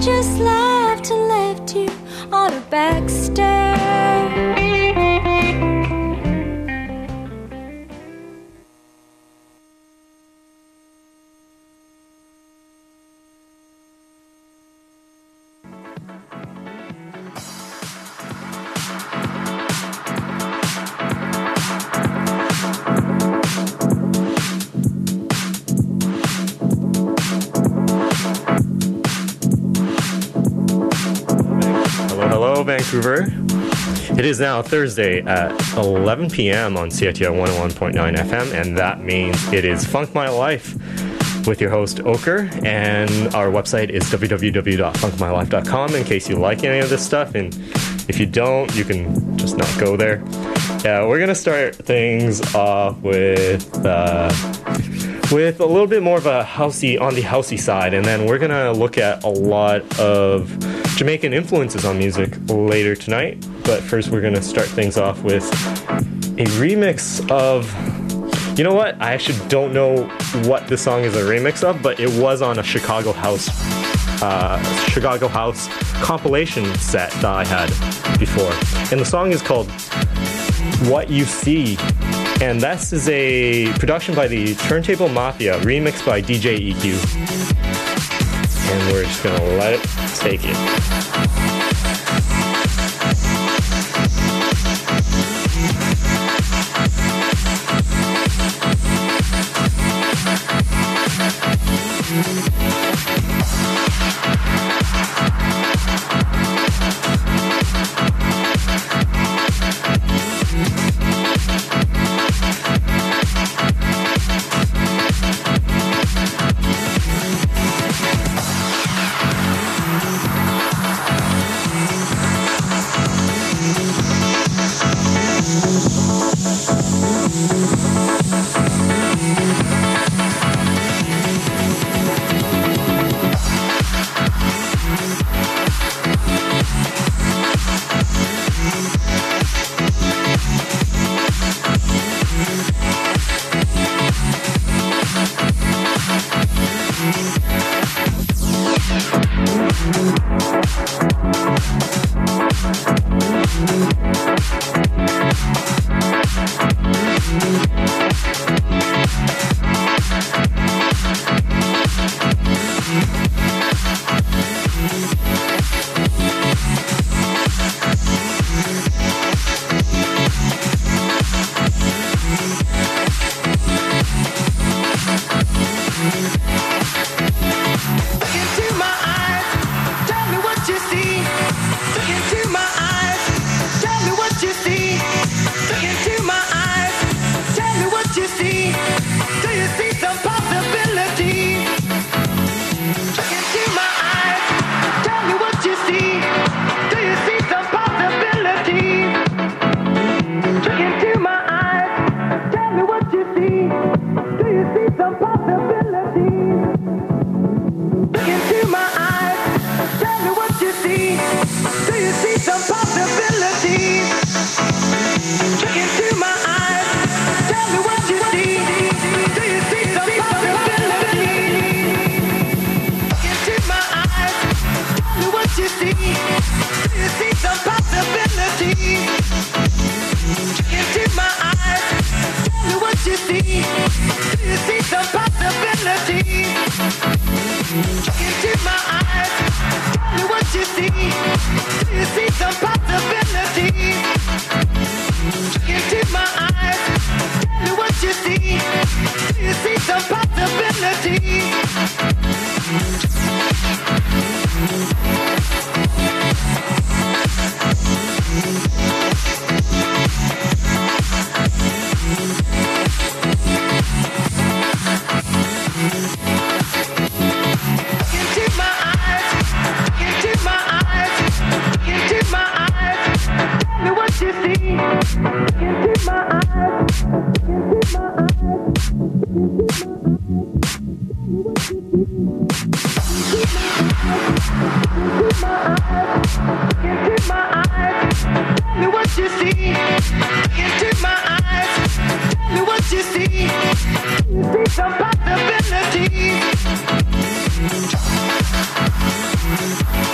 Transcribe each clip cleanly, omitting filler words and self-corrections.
just left and left you on a back stair. Vancouver. It is now Thursday at 11 p.m. on CITR 101.9 FM, and that means it is Funk My Life with your host Ochre, and our website is www.funkmylife.com in case you like any of this stuff, and if you don't, you can just not go there. We're going to start things off with a little bit more of a on the housey side, and then we're going to look at a lot of Jamaican influences on music later tonight. But first we're going to start things off with a remix of, you know what, I actually don't know what this song is a remix of, but it was on a Chicago House compilation set that I had before, and the song is called What You See, and this is a production by the Turntable Mafia, remixed by DJ EQ. And we're just gonna let it take it. Some possibilities.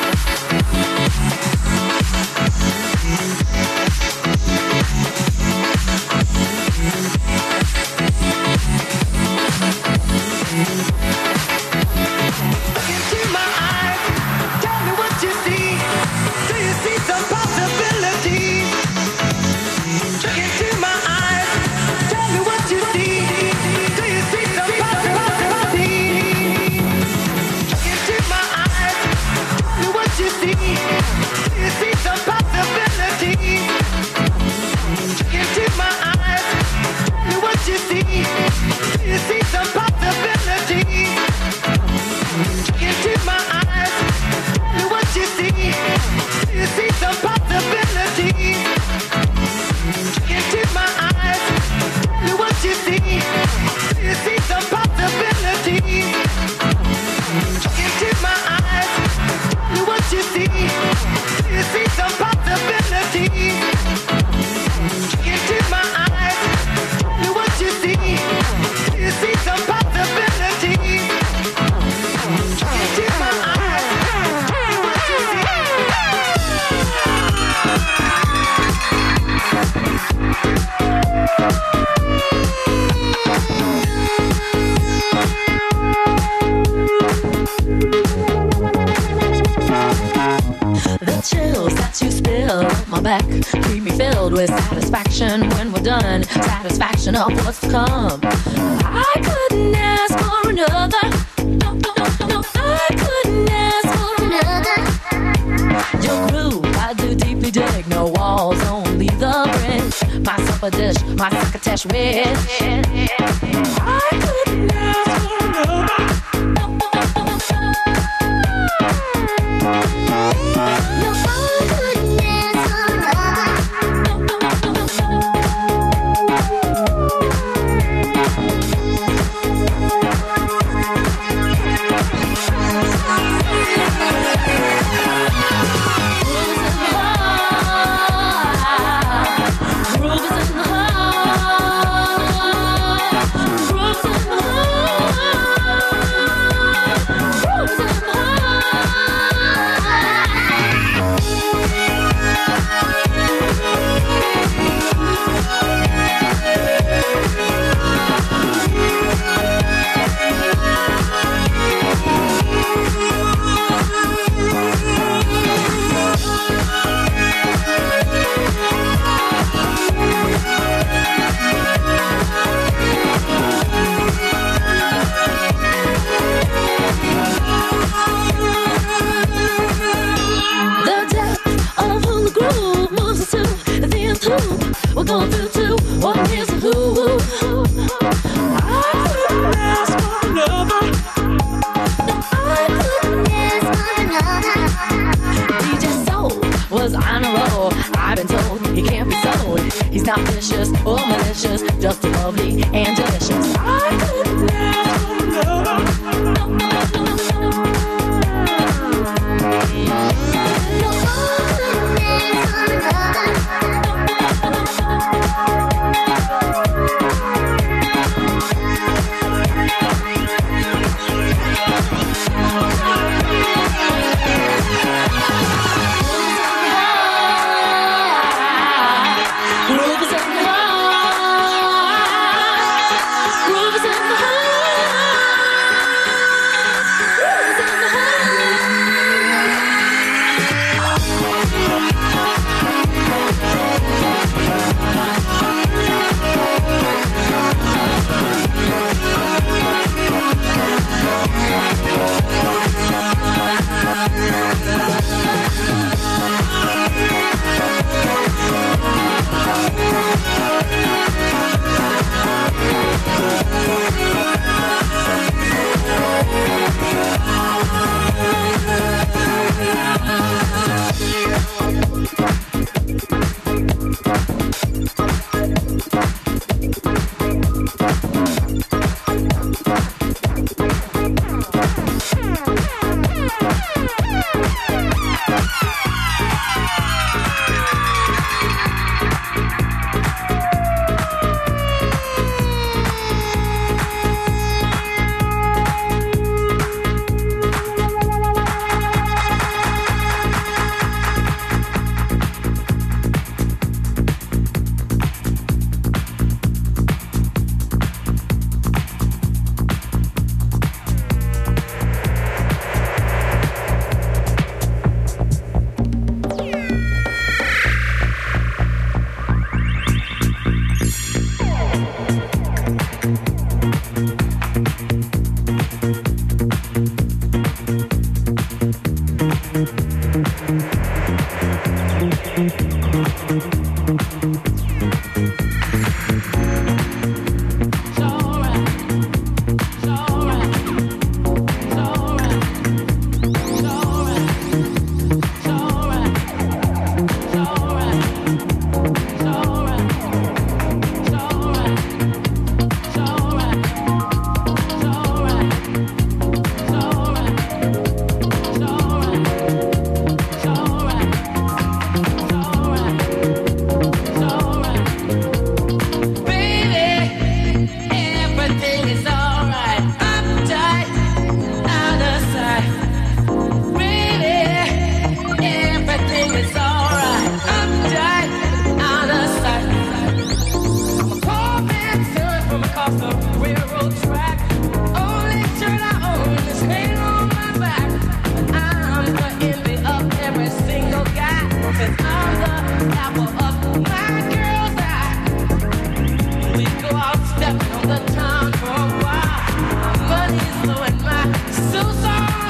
black. Keep me filled with satisfaction when we're done. Satisfaction of what's to come. I couldn't ask for another. No, no, no, no, I couldn't ask for another. Your groove, I do deeply dig. No walls, only the bridge. My supper dish, my succotash wish. I couldn't ask for another. We're going through two. What is a who? I couldn't ask for another. No, I couldn't ask for another. DJ Soul was on a roll. I've been told he can't be sold. He's not vicious or malicious, just lovely and delicious. I couldn't ask for another. No, no, no, no, no.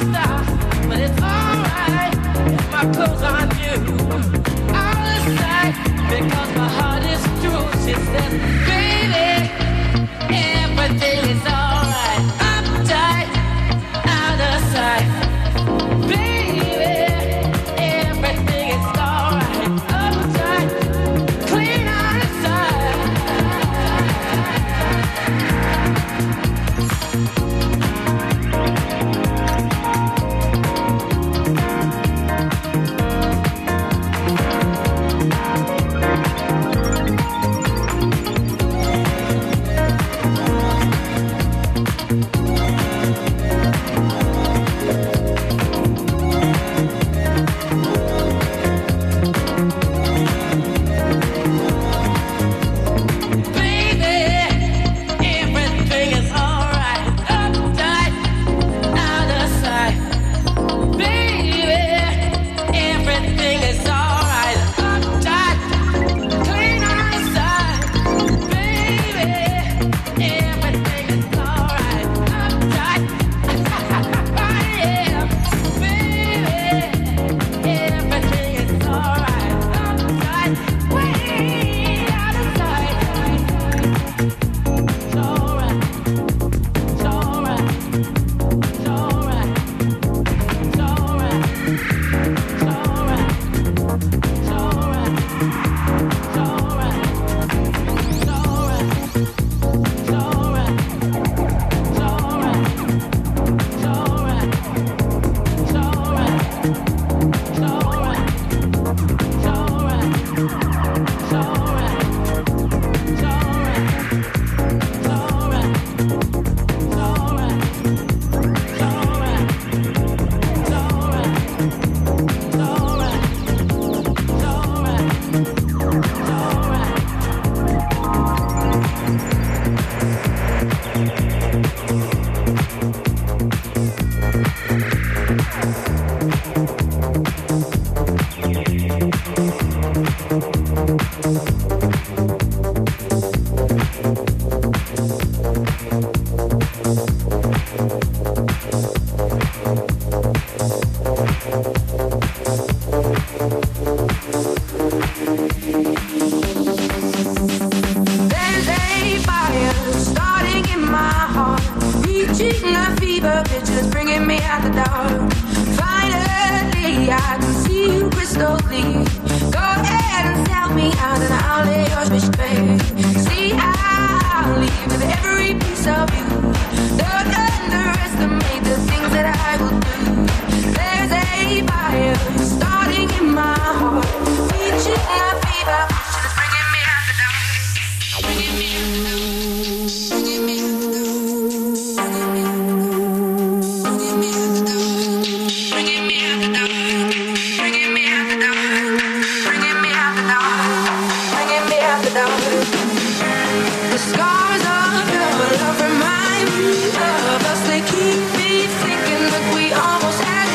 Remind me of us, they keep me thinking that we almost had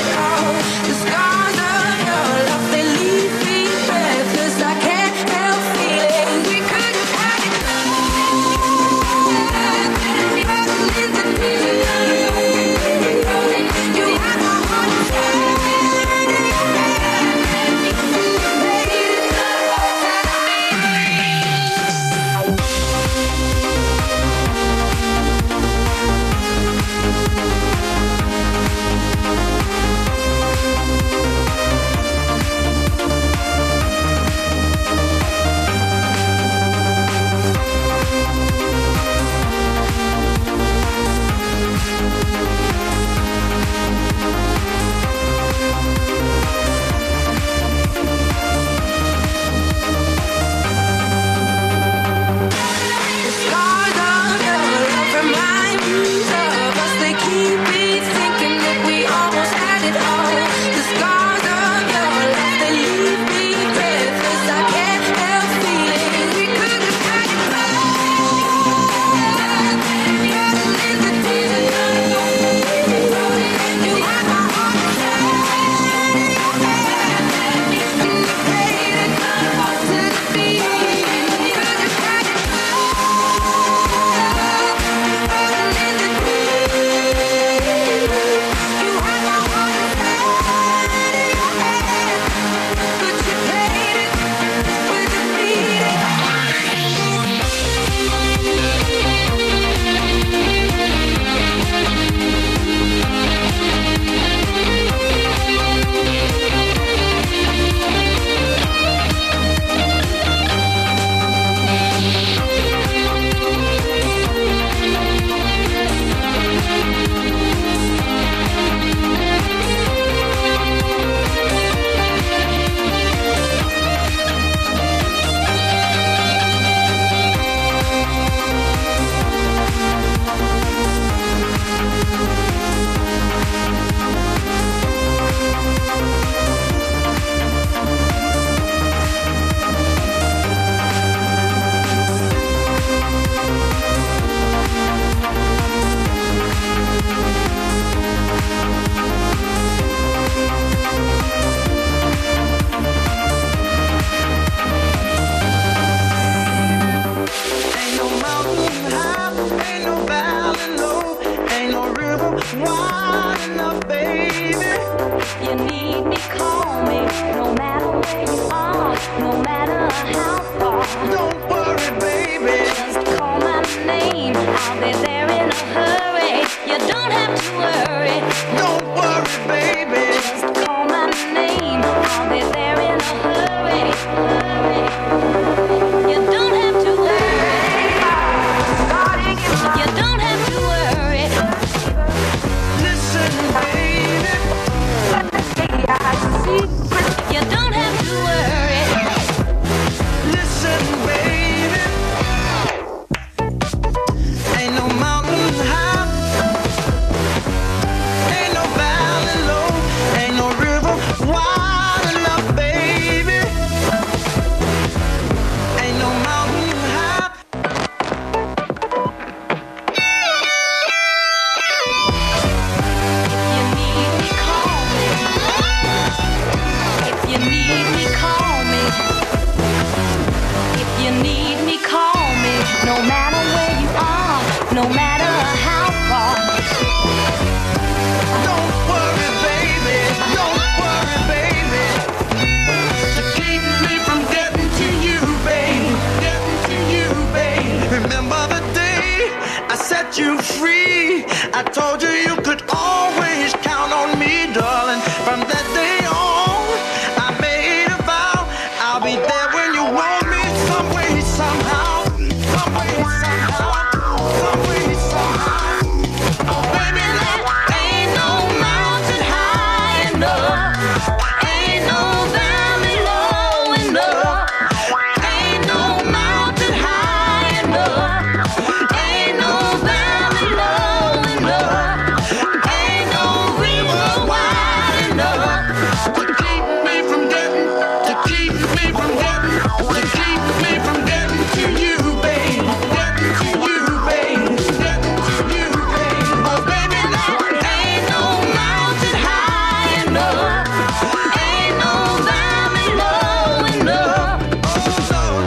me, darling. From that day on, I made a vow I'll be there when you want me, some way, somehow, some way, somehow, some way, somehow. Oh, baby, that ain't no mountain high enough, ain't no valley low enough, ain't no mountain high enough, ain't no valley low enough, ain't no river wide enough to keep me from getting, to keep me from getting, to keep me from getting to you, babe, getting to you, babe, getting to you, babe. Oh, baby, that ain't no mountain high enough, ain't no valley low enough. Oh,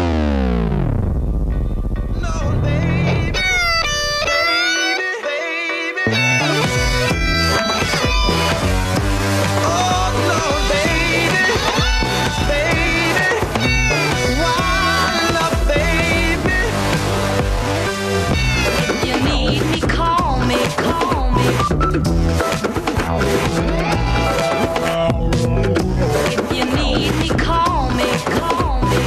no, no, baby, baby, baby. Oh, no, baby, baby, wild love, baby. If you need me, call me, call me. If you need me, call me, call me.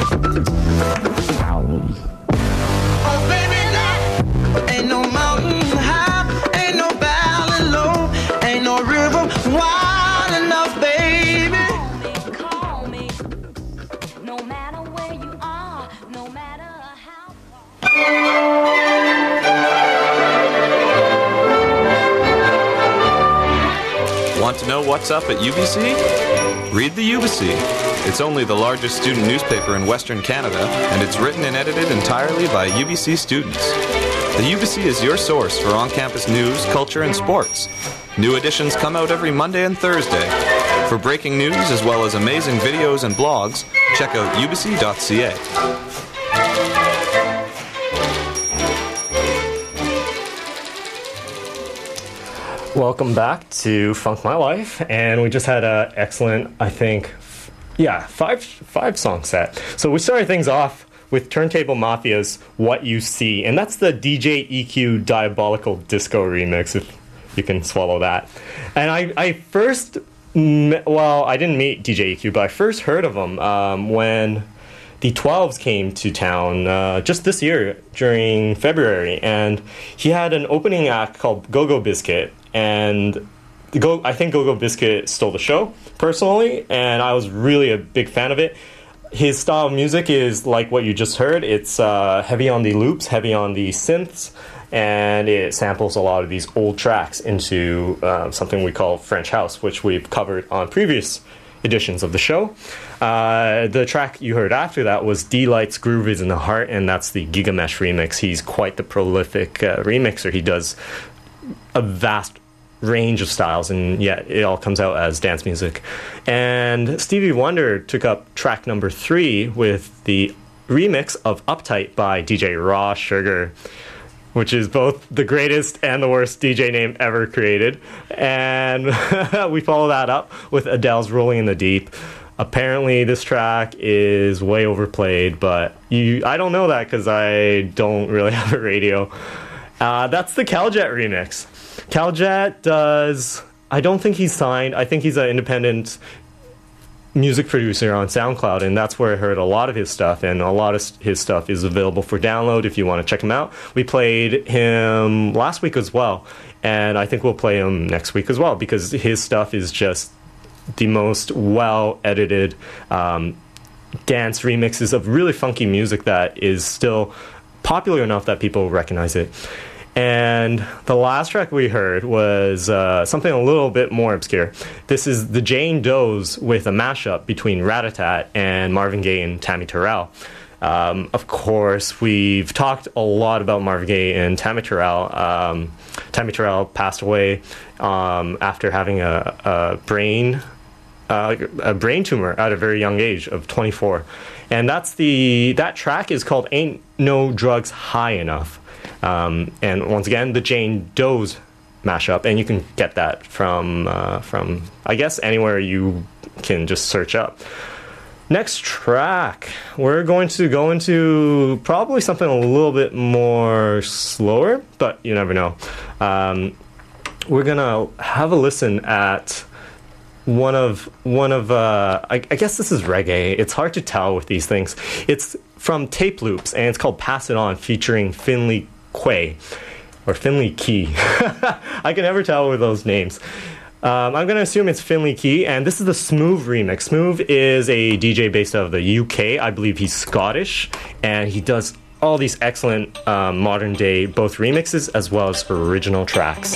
Oh, baby, that ain't no mountain high, ain't no valley low, ain't no river wide enough, baby. Call me, no matter where you are, no matter how Want to know what's up at UBC? Read the UBC. It's only the largest student newspaper in Western Canada, and it's written and edited entirely by UBC students. The UBC is your source for on-campus news, culture, and sports. New editions come out every Monday and Thursday. For breaking news as well as amazing videos and blogs, check out ubc.ca. Welcome back to Funk My Life, and we just had a excellent, I think, five song set. So we started things off with Turntable Mafia's "What You See," and that's the DJ EQ Diabolical Disco remix, if you can swallow that. And I first, well, I didn't meet DJ EQ, but I first heard of him when the 12s came to town just this year during February, and he had an opening act called Go-Go Biscuit, and I think Go-Go Biscuit stole the show, personally, and I was really a big fan of it. His style of music is like what you just heard. It's heavy on the loops, heavy on the synths, and it samples a lot of these old tracks into something we call French house, which we've covered on previous editions of the show. The track you heard after that was D-Light's Groove is in the Heart, and that's the Gigamesh remix. He's quite the prolific remixer. He does a vast range of styles, and yet it all comes out as dance music. And Stevie Wonder took up track number 3 with the remix of Uptight by DJ Raw Sugar, which is both the greatest and the worst DJ name ever created. And we follow that up with Adele's Rolling in the Deep. Apparently this track is way overplayed, but I don't know that because I don't really have a radio. That's the Caljet remix. Caljet does, I don't think he's signed. I think he's an independent music producer on SoundCloud, and that's where I heard a lot of his stuff, and a lot of his stuff is available for download if you want to check him out. We played him last week as well, and I think we'll play him next week as well, because his stuff is just the most well-edited dance remixes of really funky music that is still popular enough that people recognize it. And the last track we heard was something a little bit more obscure. This is the Jane Does with a mashup between Rat-a-Tat and Marvin Gaye and Tammy Terrell. Of course, we've talked a lot about Marvin Gaye and Tammy Terrell. Tammy Terrell passed away after having a brain tumor at a very young age of 24. And that track is called Ain't No Drugs High Enough. And once again, the Jane Does mashup, and you can get that from I guess anywhere you can just search up. Next track, we're going to go into probably something a little bit more slower, but you never know. We're gonna have a listen at I guess this is reggae. It's hard to tell with these things. It's from Tape Loops, and it's called Pass It On, featuring Finley Quay. Or Finley Key. I can never tell with those names. I'm going to assume it's Finley Key, and this is the Smooth remix. Smooth is a DJ based out of the UK. I believe he's Scottish, and he does all these excellent modern day both remixes as well as original tracks.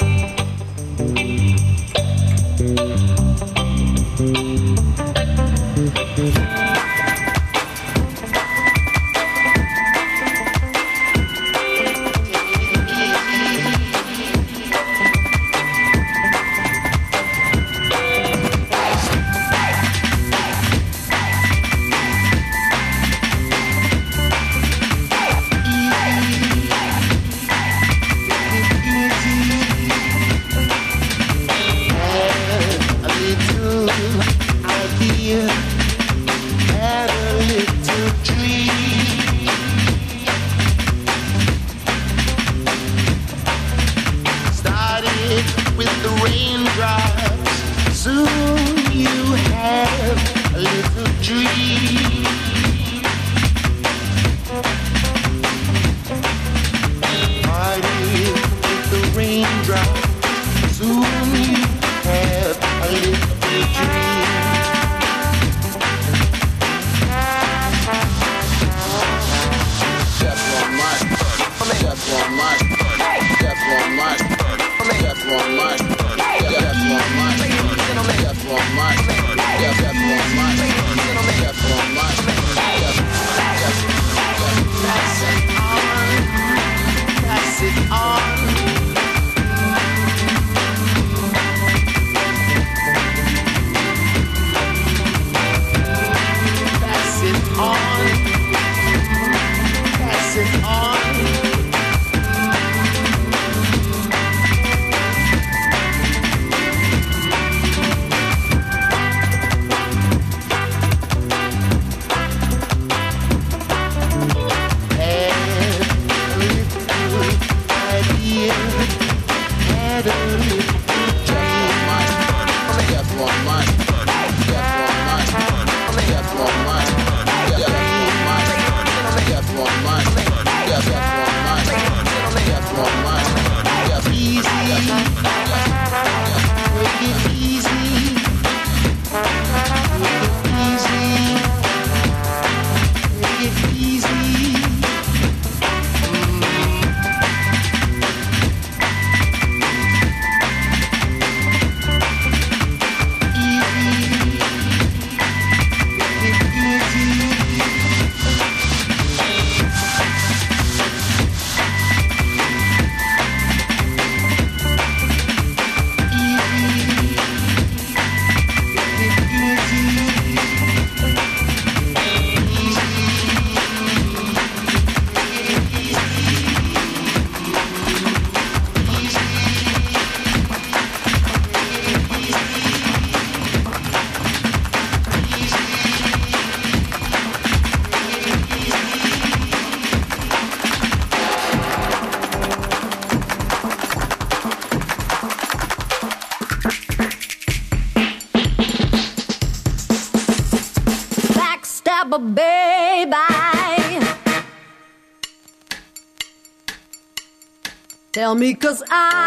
Tell me, 'cause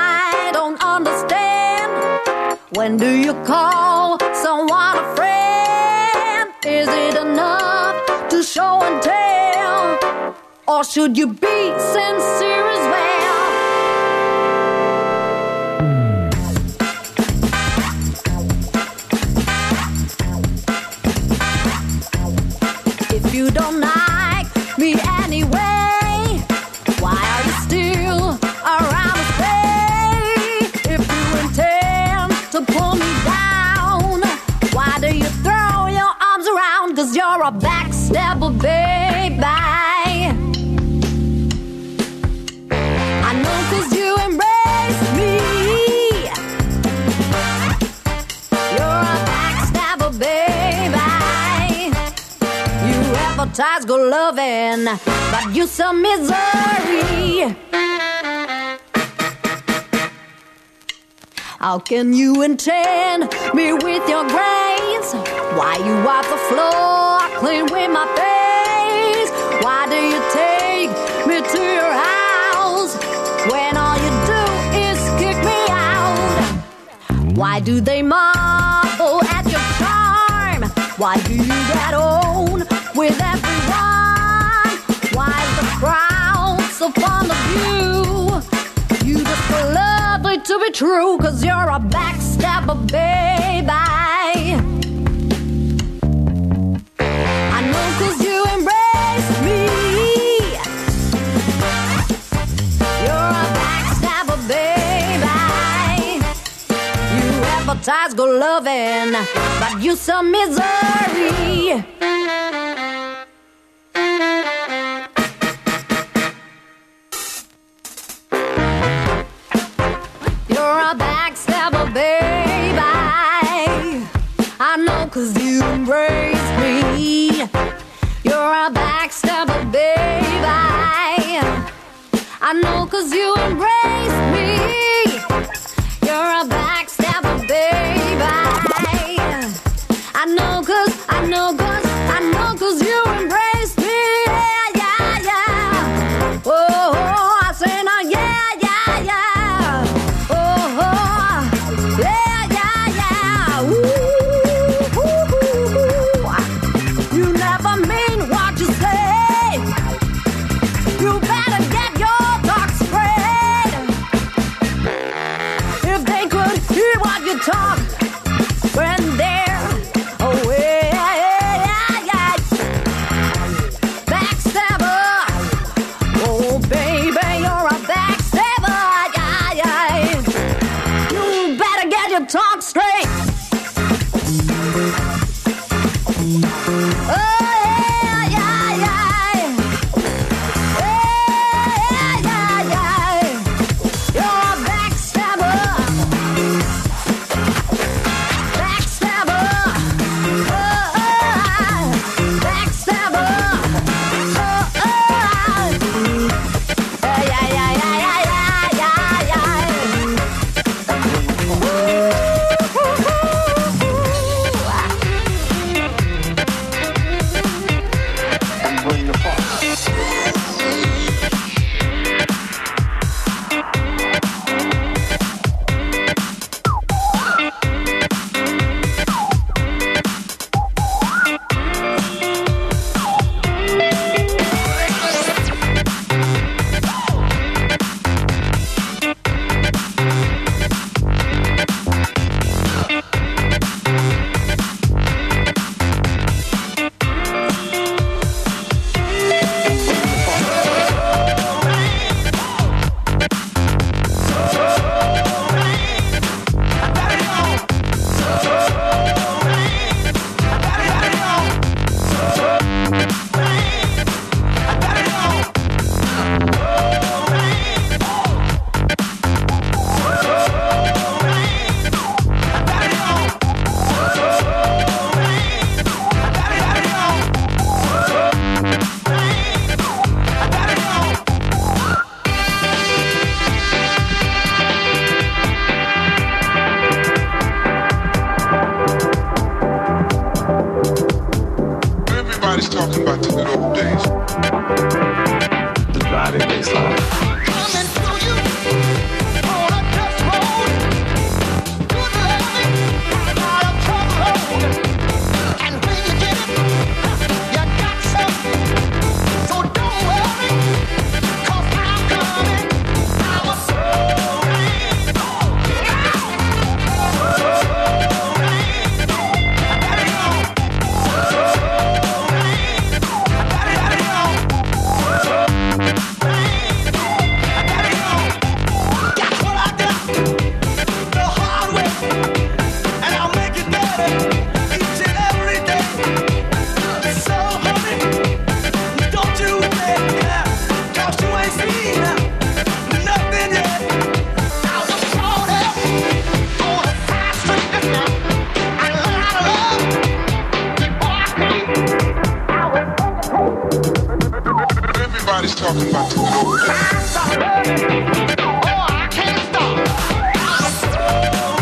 I don't understand. When do you call someone a friend? Is it enough to show and tell? Or should you be sincere as well? If you don't like me anyway, why are you still around to stay? If you intend to pull me down, why do you throw your arms around? 'Cause you're a backstabber, baby. I know 'cause you embrace me. You're a backstabber, baby. You advertise good loving, but you some misery. How can you intend me with your grace? Why you wipe the floor clean with my face? Why do you take me to your house when all you do is kick me out? Why do they marvel at your charm? Why do you get on with everyone? Why is the crowd so fond of you? You just so lovely to be true, 'cause you're a backstabber, baby. I know 'cause you embrace me. You're a backstabber, baby. You advertise good loving, but you some misery. You're a backstabber, baby. I know 'cause you embrace me. You're a backstabber, baby. I know 'cause you embrace me. You're a backstabber, baby. I know 'cause you embrace me. Yeah, yeah, yeah. Oh, I say now, yeah, yeah, yeah. Oh, yeah, yeah, yeah. Ooh, ooh, ooh. You never mean what you say. You better get your talk straight. If they could hear what you talk when they're away. Backstabber. Oh, baby, you're a backstabber. Yeah, yeah. You better get your talk straight. Oh, yeah, yeah, yeah. Yeah, yeah, yeah. You're a backstabber. Backstabber. Backstabber. Yeah, yeah, yeah, yeah, yeah, yeah, yeah. Everybody's talking about the good old days. The driving baseline. Coming to you on a dust road. Good loving, not a trouble road. And when you get it, you got some. So don't worry, 'cause I'm coming. I was so Everybody's talking about the good old days. oh, I can't stop.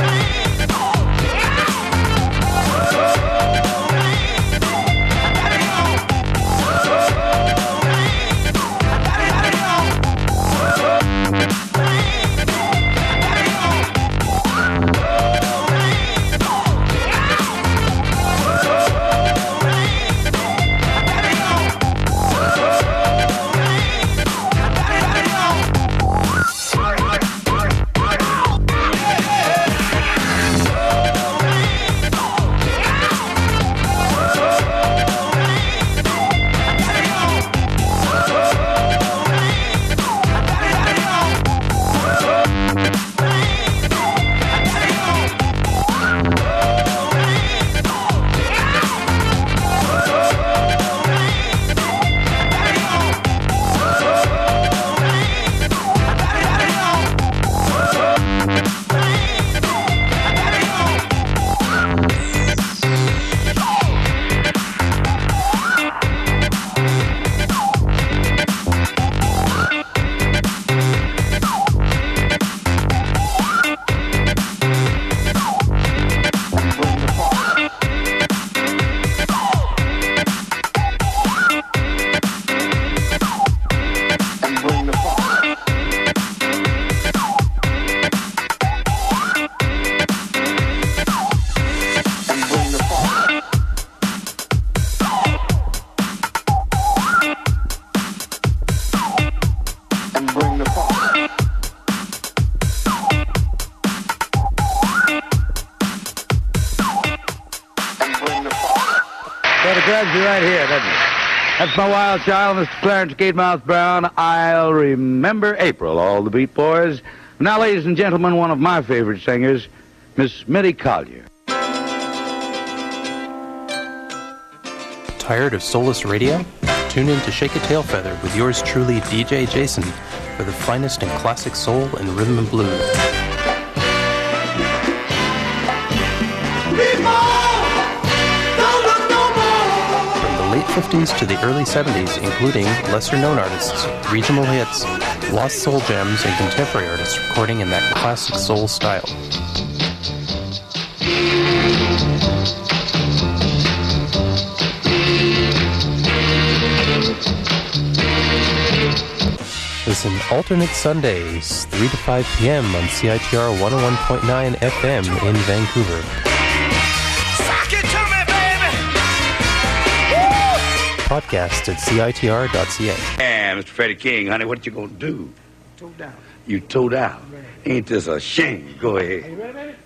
Sort of grabs you right here, doesn't it? That's my wild child, Mr. Clarence Gatemouth Brown. I'll remember April, all the Beat Boys. Now, ladies and gentlemen, one of my favorite singers, Miss Mitty Collier. Tired of soulless radio? Tune in to Shake a Tail Feather with yours truly, DJ Jason, for the finest in classic soul and rhythm and blues. From the late 50s to the early 70s, including lesser-known artists, regional hits, lost soul gems, and contemporary artists recording in that classic soul style. Listen alternate Sundays, 3 to 5 p.m. on CITR 101.9 FM in Vancouver. Sock it to me, baby. Podcast at CITR.ca. Yeah, Mr. Freddie King, honey, what you gonna do? Toe down. You toed out. Ain't this a shame? Go ahead. Are you ready, baby?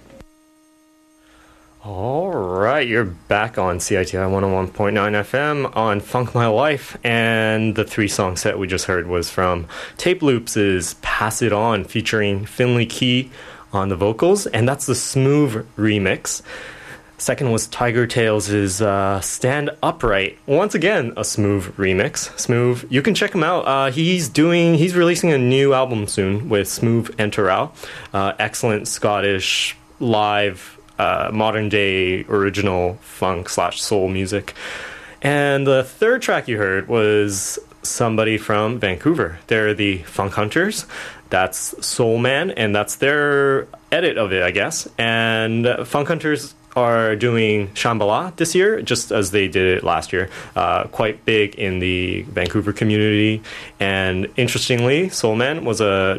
All right, you're back on CITI 101.9 FM on Funk My Life, and the three-song set we just heard was from Tape Loops' Pass It On, featuring Finley Key on the vocals, and that's the Smooth remix. Second was Tiger Tales' Stand Upright. Once again, a Smooth remix. Smooth, you can check him out. He's releasing a new album soon with Smooth Enter Out. Excellent Scottish live modern day original funk / soul music. And the third track you heard was somebody from Vancouver. They're the Funk Hunters. That's Soul Man, and that's their edit of it, I guess. And Funk Hunters are doing Shambhala this year, just as they did it last year. Quite big in the Vancouver community. And interestingly, Soul Man was a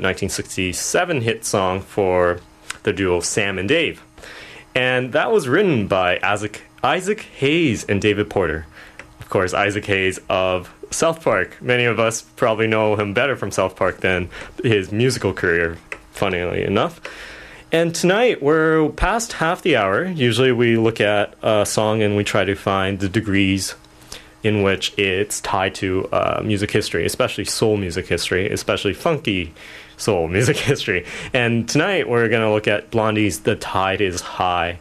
1967 hit song for the duo Sam and Dave. And that was written by Isaac Hayes and David Porter. Of course, Isaac Hayes of South Park. Many of us probably know him better from South Park than his musical career, funnily enough. And tonight, we're past half the hour. Usually we look at a song and we try to find the degrees in which it's tied to music history, especially soul music history, especially funky soul music history. And tonight we're going to look at Blondie's The Tide is High.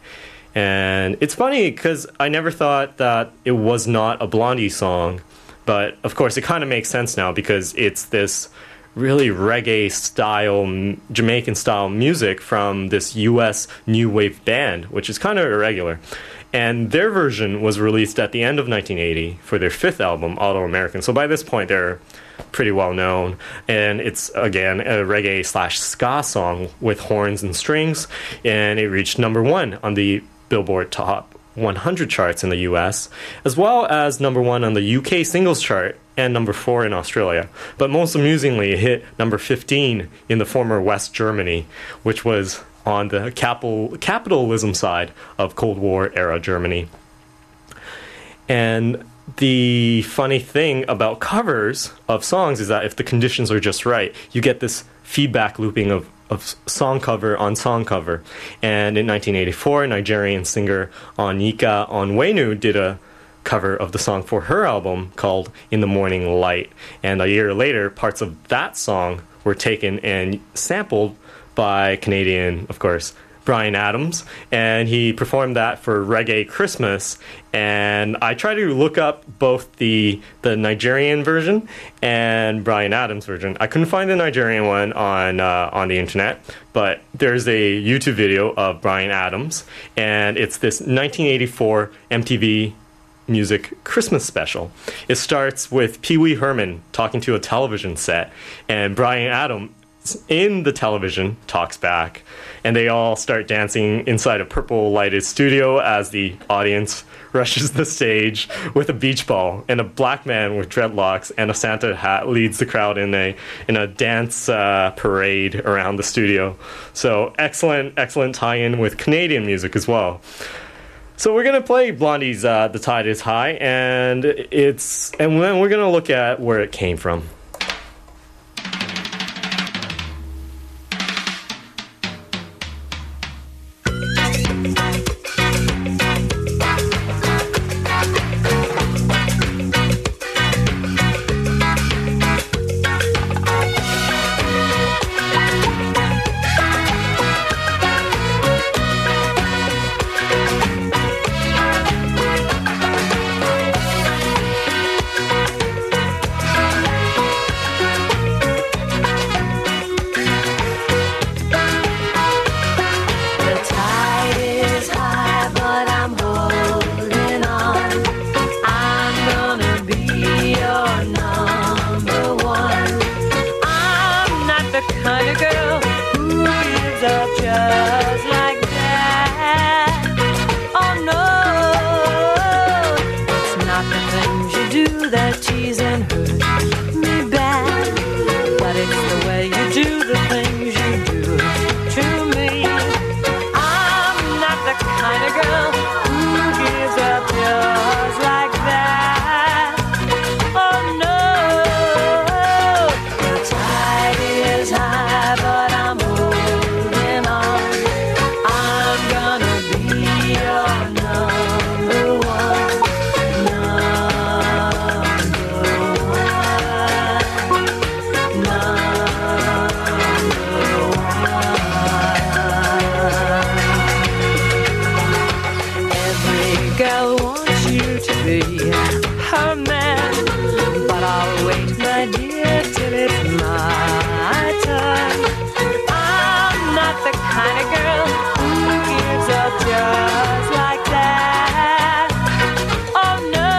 And it's funny because I never thought that it was not a Blondie song, but of course it kind of makes sense now because it's this really reggae style, Jamaican style music from this US new wave band, which is kind of irregular. And their version was released at the end of 1980 for their fifth album, Auto American. So by this point, they're pretty well known. And it's, again, a reggae / ska song with horns and strings. And it reached #1 on the Billboard Top 100 charts in the US, as well as #1 on the UK singles chart and #4 in Australia. But most amusingly, it hit #15 in the former West Germany, which was on the capitalism side of Cold War era Germany. And the funny thing about covers of songs is that if the conditions are just right, you get this feedback looping of song cover on song cover. And in 1984, Nigerian singer Onika Onwenu did a cover of the song for her album called In the Morning Light. And a year later, parts of that song were taken and sampled by Canadian, of course, Bryan Adams, and he performed that for Reggae Christmas. And I tried to look up both the Nigerian version and Bryan Adams' version. I couldn't find the Nigerian one on the internet, but there's a YouTube video of Bryan Adams, and it's this 1984 MTV Music Christmas special. It starts with Pee Wee Herman talking to a television set, and Bryan Adams in the television talks back, and they all start dancing inside a purple lighted studio as the audience rushes the stage with a beach ball, and a black man with dreadlocks and a Santa hat leads the crowd in a dance parade around the studio. So excellent tie-in with Canadian music as well. So we're gonna play Blondie's "The Tide Is High," and then we're gonna look at where it came from. be her man. But I'll wait, my dear, till it's my turn. I'm not the kind of girl who gives up just like that. Oh no,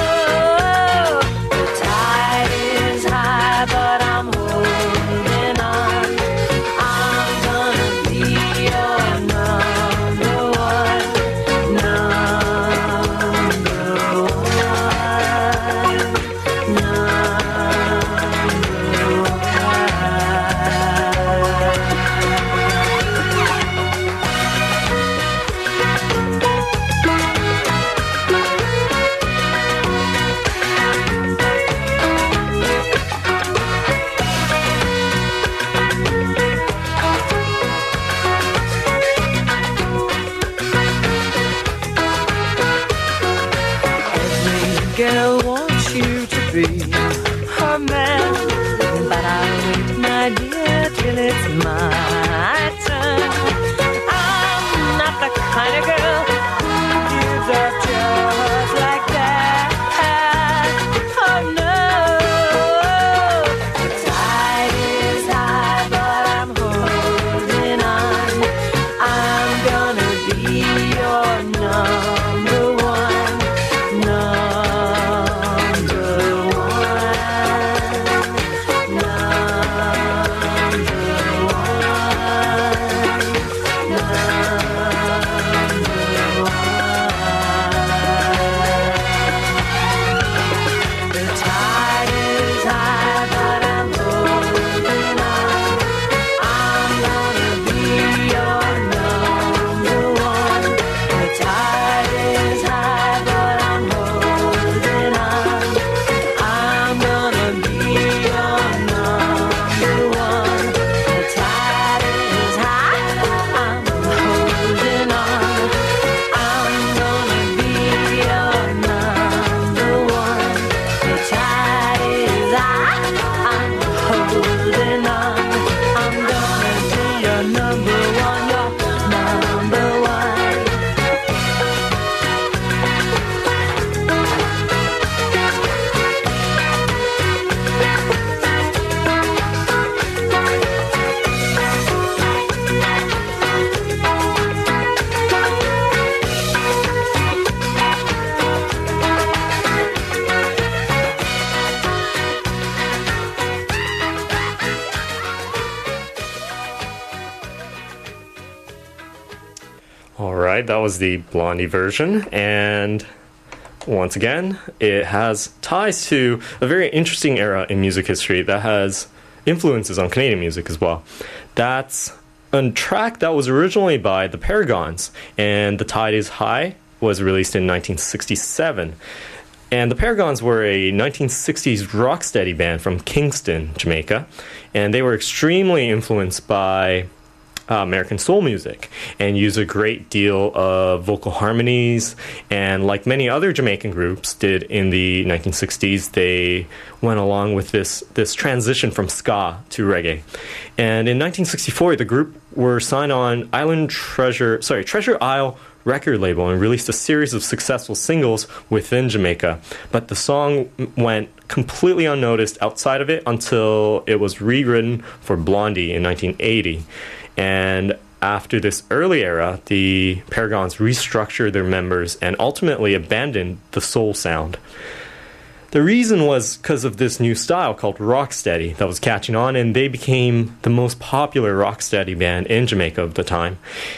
the tide is high, but I'm holding on. I'm gonna be your number one, girl wants you to be her man, but I'll wait, my dear, till it's my turn. I'm not the kind of girl who gives up just like that. Oh no, the tide is high, but I'm holding on. I'm gonna be your number one, Alright, that was the Blondie version, and once again, it has ties to a very interesting era in music history that has influences on Canadian music as well. That's a track that was originally by the Paragons, and The Tide is High was released in 1967. And the Paragons were a 1960s rocksteady band from Kingston, Jamaica, and they were extremely influenced by American soul music and use a great deal of vocal harmonies, and like many other Jamaican groups did in the 1960s, they went along with this transition from ska to reggae. And in 1964, the group were signed on Treasure Isle record label and released a series of successful singles within Jamaica, but the song went completely unnoticed outside of it until it was rewritten for Blondie in 1980. And after this early era, the Paragons restructured their members and ultimately abandoned the soul sound. The reason was because of this new style called rocksteady that was catching on, and they became the most popular rocksteady band in Jamaica of the time.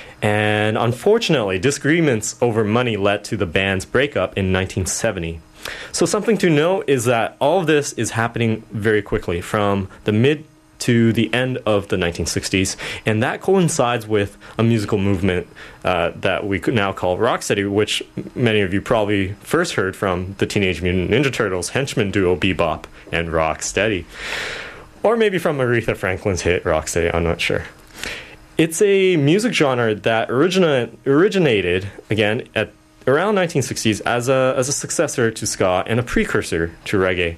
And unfortunately, disagreements over money led to the band's breakup in 1970. So something to note is that all of this is happening very quickly from the mid to the end of the 1960s, and that coincides with a musical movement that we could now call rocksteady, which many of you probably first heard from the Teenage Mutant Ninja Turtles henchman duo Bebop and Rocksteady, or maybe from Aretha Franklin's hit Rocksteady, I'm not sure. It's a music genre that originated again at around 1960s as a successor to ska and a precursor to reggae,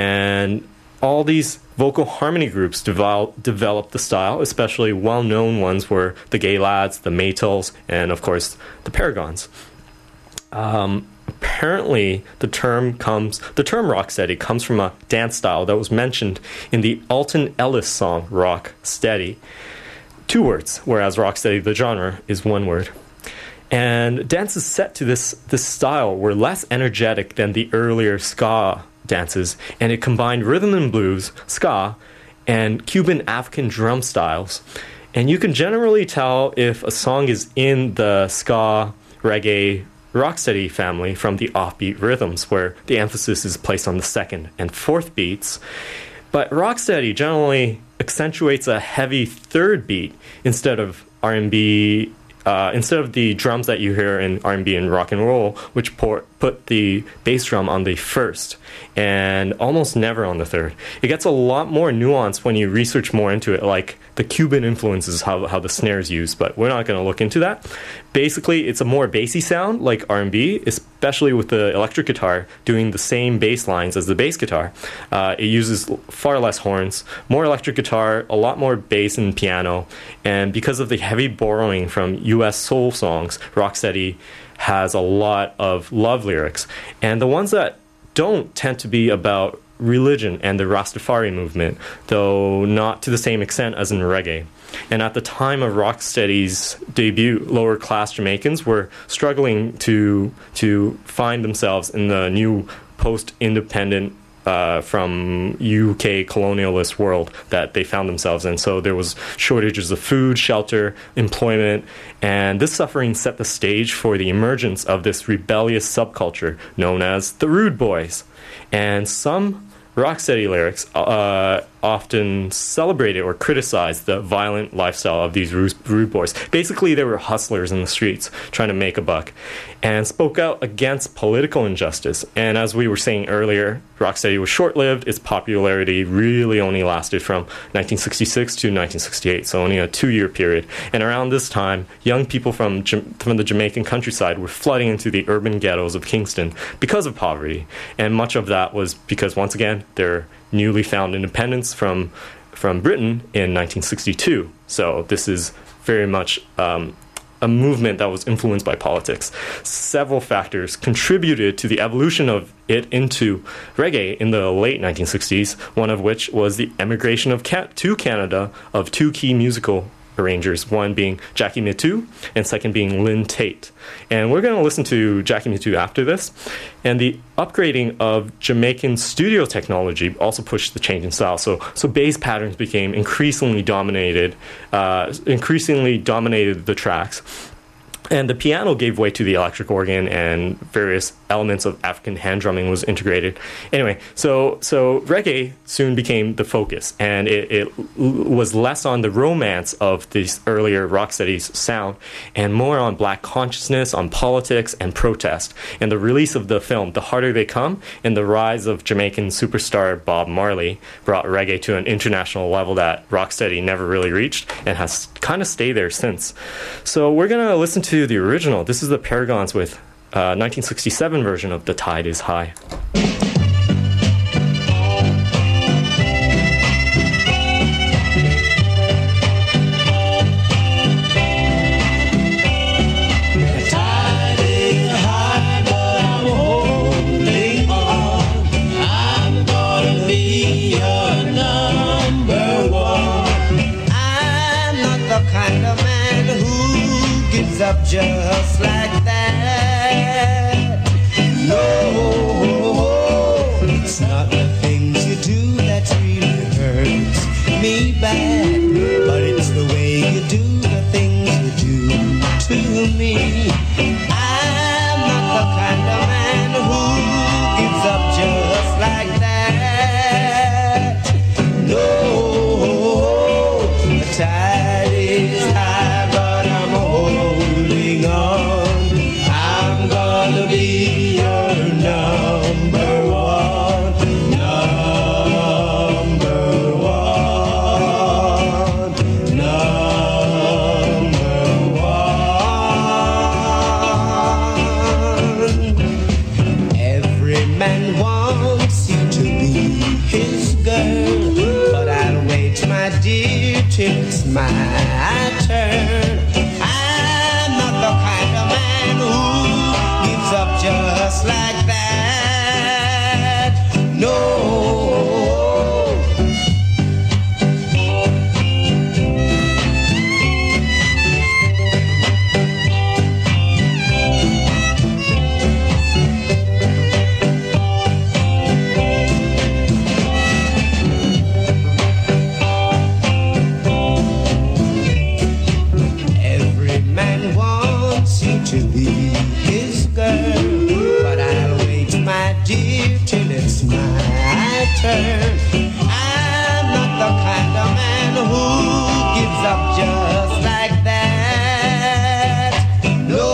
and all these vocal harmony groups developed the style. Especially well-known ones were the Gay Lads, the Maytals, and of course the Paragons. Apparently, the term rocksteady comes from a dance style that was mentioned in the Alton Ellis song Rocksteady. 2 words, whereas rocksteady, the genre, is 1 word. And dances set to this style were less energetic than the earlier ska dances, and it combined rhythm and blues, ska, and Cuban African drum styles. And you can generally tell if a song is in the ska, reggae, rocksteady family from the offbeat rhythms, where the emphasis is placed on the 2nd and 4th beats. But rocksteady generally accentuates a heavy 3rd beat instead of R&B. Instead of the drums that you hear in R&B and rock and roll, which put the bass drum on the 1st and almost never on the 3rd. It gets a lot more nuanced when you research more into it, like the Cuban influences, how the snare is used, but we're not going to look into that. Basically, it's a more bassy sound like R&B, especially with the electric guitar doing the same bass lines as the bass guitar. It uses far less horns, more electric guitar, a lot more bass and piano, and because of the heavy borrowing from US soul songs, rocksteady has a lot of love lyrics. And the ones that don't tend to be about religion and the Rastafari movement, though not to the same extent as in reggae. And at the time of rocksteady's debut, lower-class Jamaicans were struggling to find themselves in the new post-independent from UK colonialist world that they found themselves in. So there was shortages of food, shelter, employment, and this suffering set the stage for the emergence of this rebellious subculture known as the Rude Boys. And some rocksteady lyrics often celebrated or criticized the violent lifestyle of these rude boys. Basically, they were hustlers in the streets trying to make a buck and spoke out against political injustice. And as we were saying earlier, rocksteady was short-lived. Its popularity really only lasted from 1966 to 1968, so only a 2-year period. And around this time, young people from the Jamaican countryside were flooding into the urban ghettos of Kingston because of poverty. And much of that was because, once again, their newly found independence from Britain in 1962. So this is very much a movement that was influenced by politics. Several factors contributed to the evolution of it into reggae in the late 1960s, one of which was the emigration to Canada of 2 key musical arrangers, one being Jackie Mittoo and second being Lynn Tate. And we're going to listen to Jackie Mittoo after this. And the upgrading of Jamaican studio technology also pushed the change in style. So bass patterns became increasingly dominated the tracks. And the piano gave way to the electric organ, and various elements of African hand drumming was integrated. Anyway, so reggae soon became the focus, and it was less on the romance of this earlier rocksteady's sound, and more on black consciousness, on politics, and protest. And the release of the film, The Harder They Come, and the rise of Jamaican superstar Bob Marley brought reggae to an international level that rocksteady never really reached, and has kind of stayed there since. So we're going to listen to the original. This is the Paragons with 1967 version of The Tide is High. Just like that. No, just like that. No. Every man wants you to be his girl, but I'll wait, my dear, till it's my turn. I'm not the kind of man who gives up just like that. No,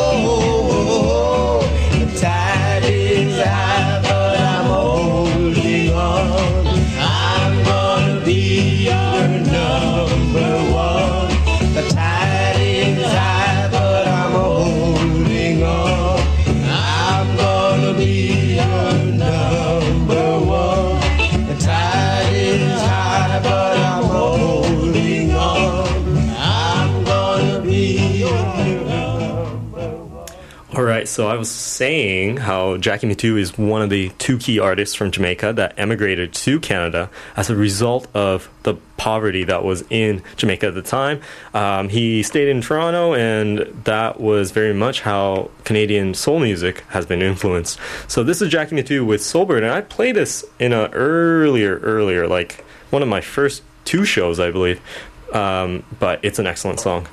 the tide is high, but I'm holding on. I'm gonna be your number one. The tide is high, but I'm holding on. I'm gonna be your number one. The tide is high, but I'm holding on. I'm gonna be your number one. All right, so I was saying how Jackie Mittoo is one of the two key artists from Jamaica that emigrated to Canada as a result of the poverty that was in Jamaica at the time. He stayed in Toronto, and that was very much how Canadian soul music has been influenced. So this is Jackie Mittoo with Soulbird, and I played this in a earlier, like one of my first two shows, I believe. But it's an excellent song.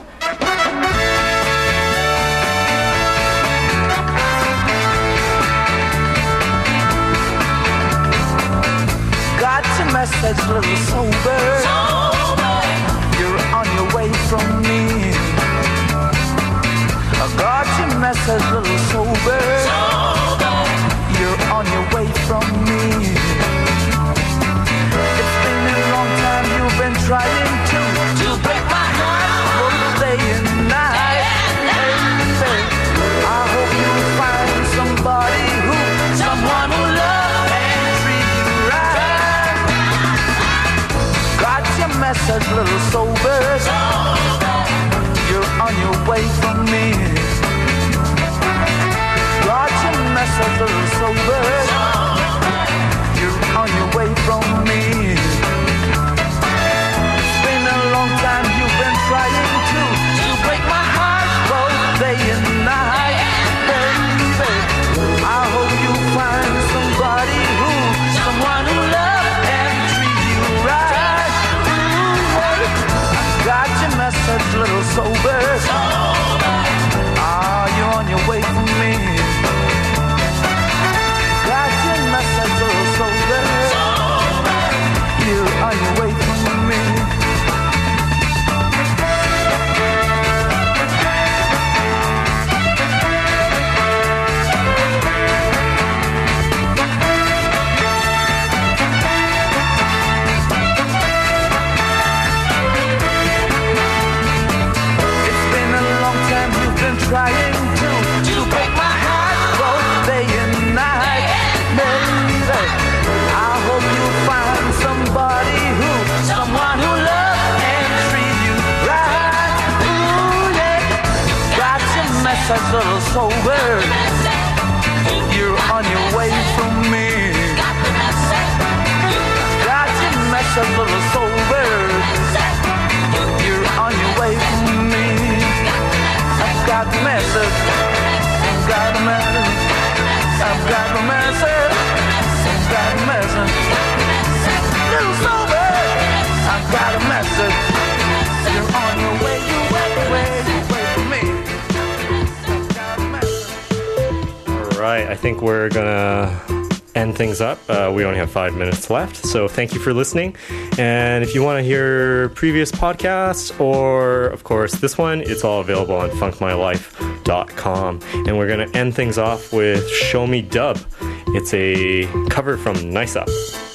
Got your message, little soulbird. You're on your way from me. I got your message, little soulbird. You're on your way from me. It's been a long time you've been trying to break my heart both day and night. Baby, I hope you find someone who loves and treats you right. Got your message, little soulbird. You're on your way from me. Got your message, little soulbird. You're on your way from me. It's been a long time you've been trying to break my heart both day and night. Baby, I hope you find someone who loves and treats you right. I got your message, little soulbird. You're on your way from me. Got your message, little soulbird. You're on your way from me. It's been a long time you've been trying to break my heart both day and night. Baby, I hope you find someone who loves and treats you right. Ooh, yeah. Got your message, little soulbird. You're on your way from me. Got your message, little soulbird. You're on your way from me. I've got the message. I've got the message. I've got the message. I've got the message. Little soulbird. I've got a message. You're on your way. You wait for me. I've got a message. All right, I think we're gonna end things up. We only have 5 minutes left, so thank you for listening. And if you want to hear previous podcasts, or of course this one, it's all available on funkmylife.com. And we're going to end things off with Show Me Dub. It's a cover from Nice Up.